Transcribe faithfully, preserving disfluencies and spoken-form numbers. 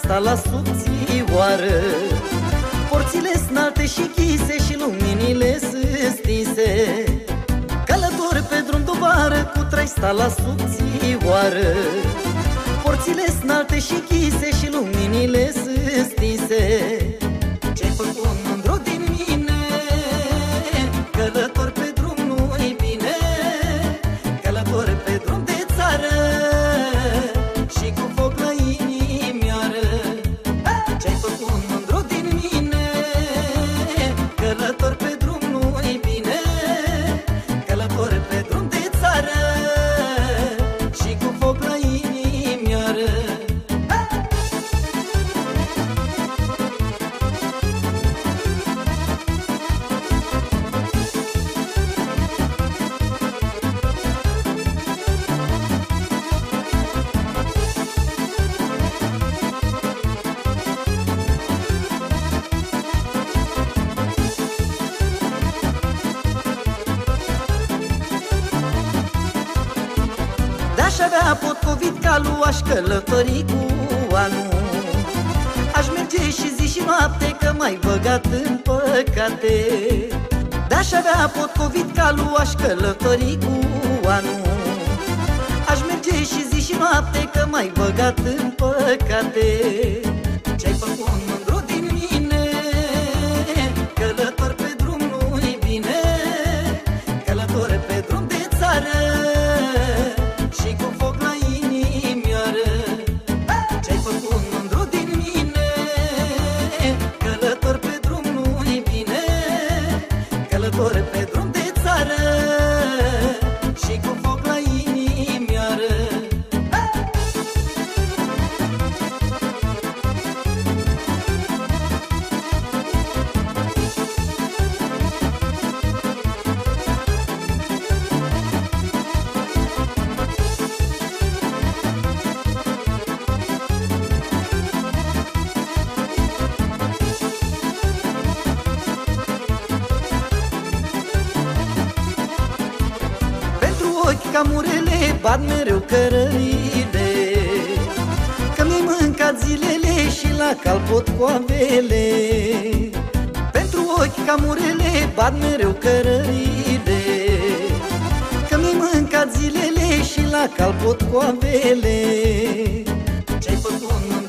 sta la subțioară. Porțile înalte și chise și luminile sunt stinse. Călător pe drum de vară, cu trai sta la subțioară. Porțile înalte și chise și luminile sunt stinse. Ce-ai făcut, mândru, din mine? Călător pe drum nu-i bine. Călător pe drum de țară și cu foc la inimioară. Ce-ai făcut, mândru, din mine? Călător pe drum nu-i bine. Călător pe drum de țară și cu foc la inimioară. Aș avea potcovit calul, aș călători cu anul. Aș merge și zi și noapte, că m-ai băgat în păcate. De-aș avea potcovit calul, aș călători cu anul. Aș merge și zi și noapte, că m-ai băgat în păcate. Ce-ai făcut, mândru, din mine? Călător pe drum nu-i bine. Călător pe drum de țară și cu foc la inimioară. Ce-ai făcut, mândru, din mine? Călător pe drum nu-i bine. Călător pe drum de țară și cu foc la inimioară. Camurele bat mereu cărările, că mi-ai mâncat zilele și la cal potcoavele. Pentru ochi camurele bat mereu cărările, că mi-ai mâncat zilele și la cal potcoavele. Ce-ai făcut,